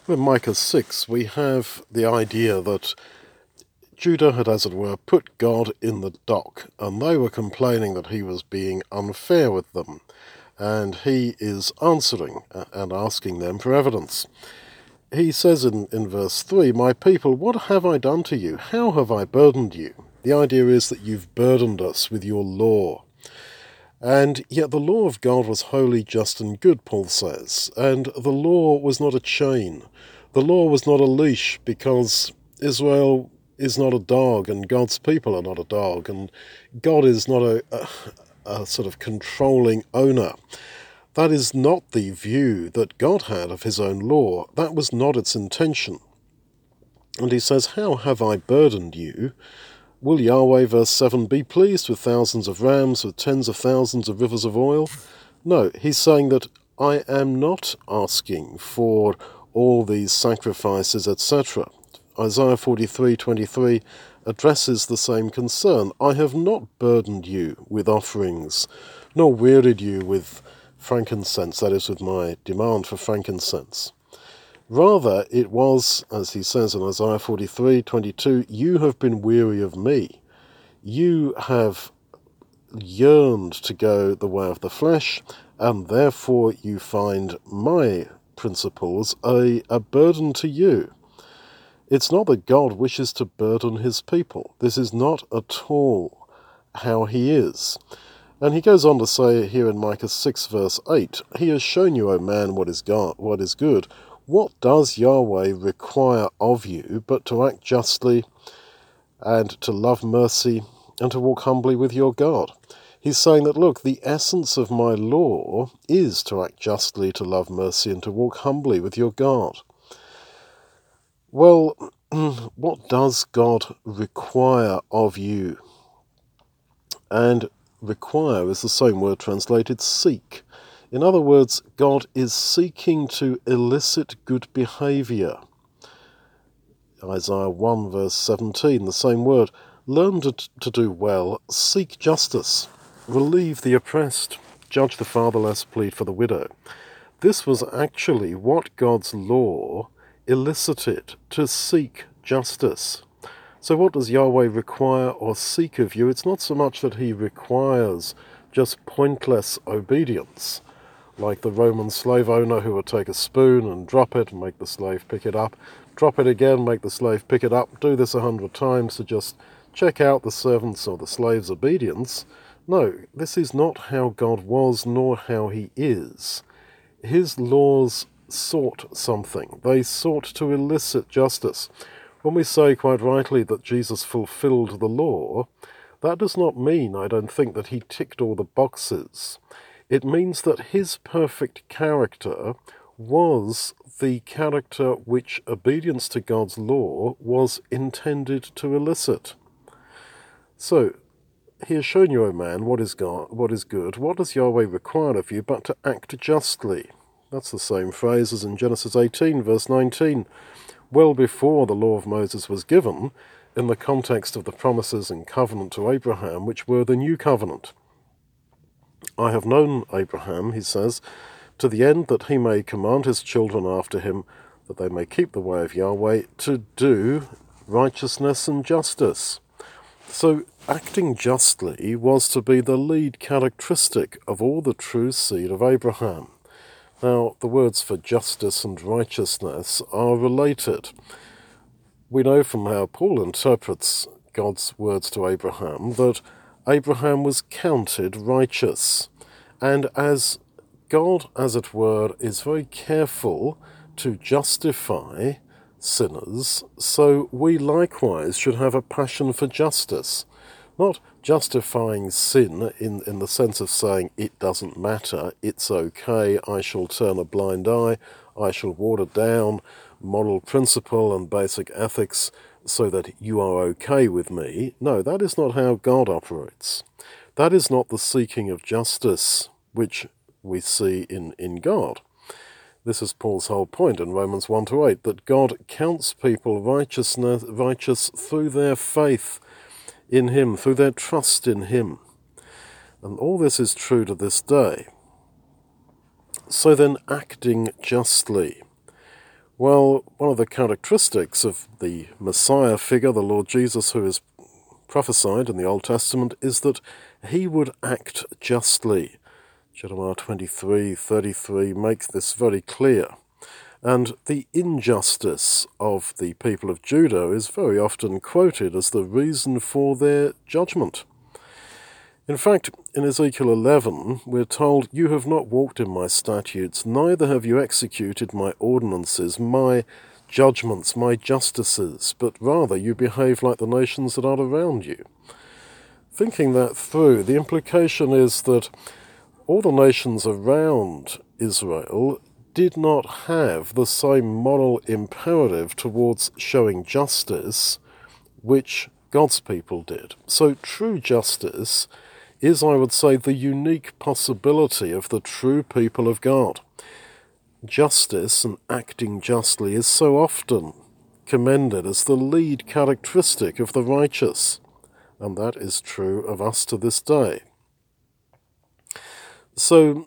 In Micah 6, we have the idea that Judah had, as it were, put God in the dock, and they were complaining that he was being unfair with them, and he is answering and asking them for evidence. He says in verse 3, "My people, what have I done to you? How have I burdened you?" The idea is that you've burdened us with your law. And yet the law of God was holy, just, and good, Paul says, and the law was not a chain. The law was not a leash, because Israel is not a dog, and God's people are not a dog, and God is not a sort of controlling owner. That is not the view that God had of his own law. That was not its intention. And he says, "How have I burdened you? Will Yahweh," verse 7, "be pleased with thousands of rams, with tens of thousands of rivers of oil?" No, he's saying that I am not asking for all these sacrifices, etc. Isaiah 43:23 addresses the same concern. "I have not burdened you with offerings, nor wearied you with frankincense," that is, with my demand for frankincense. Rather, it was, as he says in Isaiah 43:22, "You have been weary of me. You have yearned to go the way of the flesh, and therefore you find my principles a burden to you." It's not that God wishes to burden his people. This is not at all how he is. And he goes on to say here in Micah 6 verse 8, "He has shown you, O man, what is good. What does Yahweh require of you but to act justly and to love mercy and to walk humbly with your God?" He's saying that, look, the essence of my law is to act justly, to love mercy, and to walk humbly with your God. Well, what does God require of you? And require is the same word translated seek. In other words, God is seeking to elicit good behavior. Isaiah 1 verse 17, the same word. "Learn to do well, seek justice, relieve the oppressed, judge the fatherless, plead for the widow." This was actually what God's law elicited, to seek justice. So what does Yahweh require or seek of you? It's not so much that he requires just pointless obedience, like the Roman slave owner who would take a spoon and drop it and make the slave pick it up, drop it again, make the slave pick it up, do this 100 times to just check out the servant's or the slave's obedience. No, this is not how God was, nor how he is. His laws sought something. They sought to elicit justice. When we say quite rightly that Jesus fulfilled the law, that does not mean, I don't think, that he ticked all the boxes. It means that his perfect character was the character which obedience to God's law was intended to elicit. So, he has shown you, O man, what is good. What does Yahweh require of you but to act justly? That's the same phrase as in Genesis 18, verse 19. Well before the law of Moses was given, in the context of the promises and covenant to Abraham, which were the new covenant. "I have known Abraham," he says, "to the end that he may command his children after him, that they may keep the way of Yahweh, to do righteousness and justice." So acting justly was to be the lead characteristic of all the true seed of Abraham. Now, the words for justice and righteousness are related. We know from how Paul interprets God's words to Abraham that Abraham was counted righteous. And as God, as it were, is very careful to justify sinners, so we likewise should have a passion for justice. Not justifying sin in the sense of saying it doesn't matter, it's okay, I shall turn a blind eye, I shall water down moral principle and basic ethics so that you are okay with me. No, that is not how God operates. That is not the seeking of justice which we see in God. This is Paul's whole point in Romans 1-8, that God counts people righteous through their faith in him, through their trust in him. And all this is true to this day. So then, acting justly. Well, one of the characteristics of the Messiah figure, the Lord Jesus, who is prophesied in the Old Testament, is that he would act justly. Jeremiah 23:33 makes this very clear. And the injustice of the people of Judah is very often quoted as the reason for their judgment. In fact, in Ezekiel 11, we're told, "You have not walked in my statutes, neither have you executed my ordinances, my judgments, my justices, but rather you behave like the nations that are around you." Thinking that through, the implication is that all the nations around Israel did not have the same moral imperative towards showing justice which God's people did. So true justice is, I would say, the unique possibility of the true people of God. Justice and acting justly is so often commended as the lead characteristic of the righteous, and that is true of us to this day. So,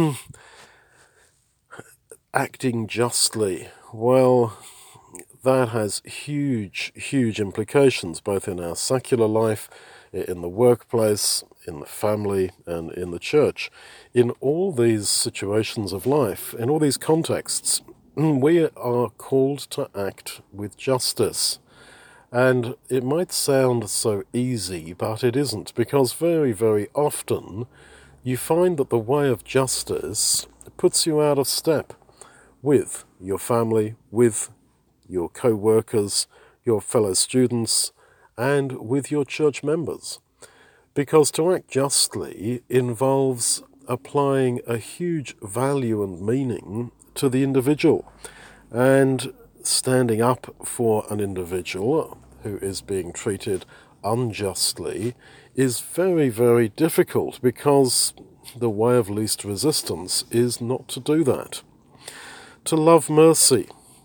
acting justly, well, that has huge, huge implications, both in our secular life, in the workplace, in the family, and in the church. In all these situations of life, in all these contexts, we are called to act with justice. And it might sound so easy, but it isn't, because very, very often you find that the way of justice puts you out of step with your family, with your co-workers, your fellow students, and with your church members. Because to act justly involves applying a huge value and meaning to the individual, and standing up for an individual who is being treated unjustly is very, very difficult, because the way of least resistance is not to do that. To love mercy,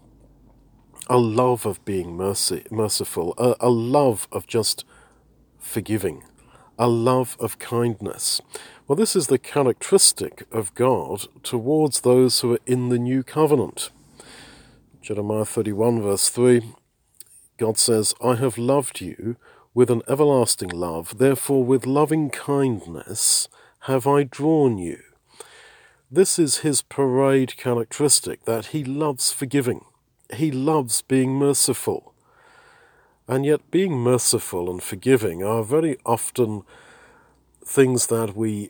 a love of being merciful, a love of just forgiving, a love of kindness. Well, this is the characteristic of God towards those who are in the new covenant. Jeremiah 31 verse 3, God says, "I have loved you with an everlasting love, therefore with loving kindness have I drawn you." This is his parade characteristic, that he loves forgiving. He loves being merciful. And yet being merciful and forgiving are very often things that we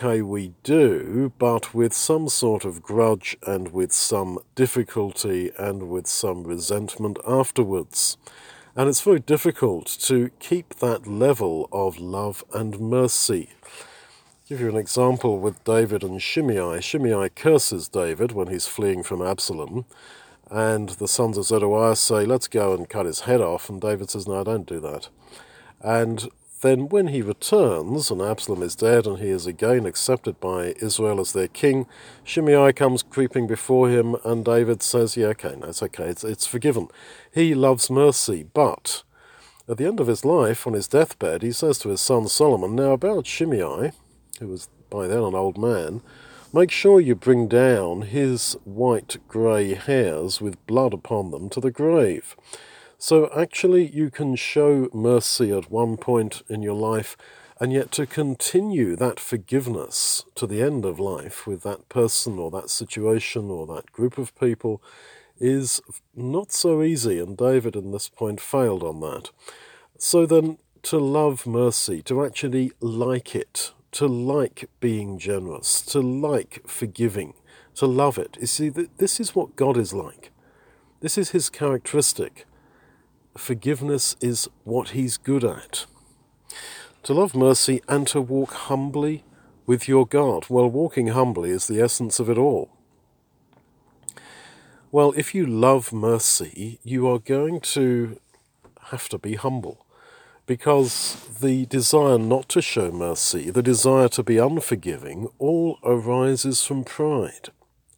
do, but with some sort of grudge and with some difficulty and with some resentment afterwards. And it's very difficult to keep that level of love and mercy. I'll give you an example with David and Shimei. Shimei curses David when he's fleeing from Absalom, and the sons of Zeruiah say, "Let's go and cut his head off," and David says, "No, don't do that." And then when he returns, and Absalom is dead, and he is again accepted by Israel as their king, Shimei comes creeping before him, and David says, "Yeah, okay, no, it's okay, it's forgiven." He loves mercy, but at the end of his life, on his deathbed, he says to his son Solomon, "Now about Shimei, who was by then an old man, make sure you bring down his white-grey hairs with blood upon them to the grave." So actually you can show mercy at one point in your life, and yet to continue that forgiveness to the end of life with that person or that situation or that group of people is not so easy, and David in this point failed on that. So then, to love mercy, to actually like it, to like being generous, to like forgiving, to love it. You see, this is what God is like. This is his characteristic. Forgiveness is what he's good at. To love mercy and to walk humbly with your God. Well, walking humbly is the essence of it all. Well, if you love mercy, you are going to have to be humble, because the desire not to show mercy, the desire to be unforgiving, all arises from pride.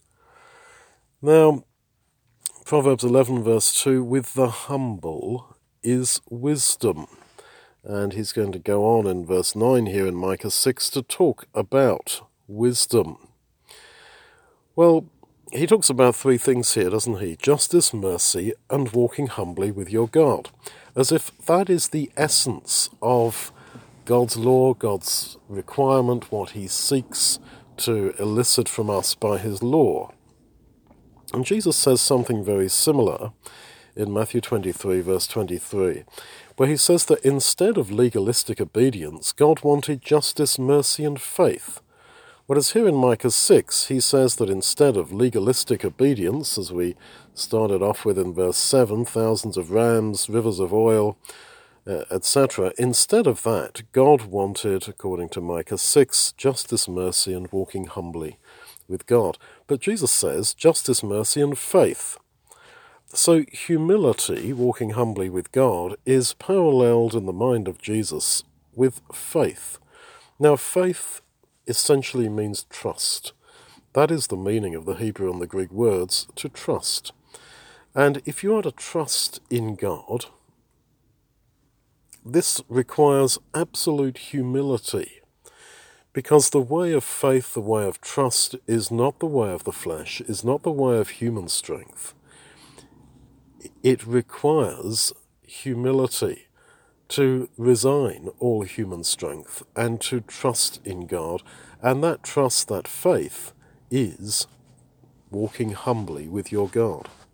Now, Proverbs 11 verse 2, "With the humble is wisdom." And he's going to go on in verse 9 here in Micah 6 to talk about wisdom. Well, he talks about three things here, doesn't he? Justice, mercy, and walking humbly with your God. As if that is the essence of God's law, God's requirement, what he seeks to elicit from us by his law. And Jesus says something very similar in Matthew 23, verse 23, where he says that instead of legalistic obedience, God wanted justice, mercy, and faith. Whereas here in Micah 6, he says that instead of legalistic obedience, as we started off with in verse 7, thousands of rams, rivers of oil, etc., instead of that, God wanted, according to Micah 6, justice, mercy, and walking humbly with God. But Jesus says justice, mercy, and faith. So humility, walking humbly with God, is paralleled in the mind of Jesus with faith. Now, faith essentially means trust. That is the meaning of the Hebrew and the Greek words, to trust. And if you are to trust in God, this requires absolute humility, because the way of faith, the way of trust, is not the way of the flesh, is not the way of human strength. It requires humility to resign all human strength and to trust in God. And that trust, that faith, is walking humbly with your God.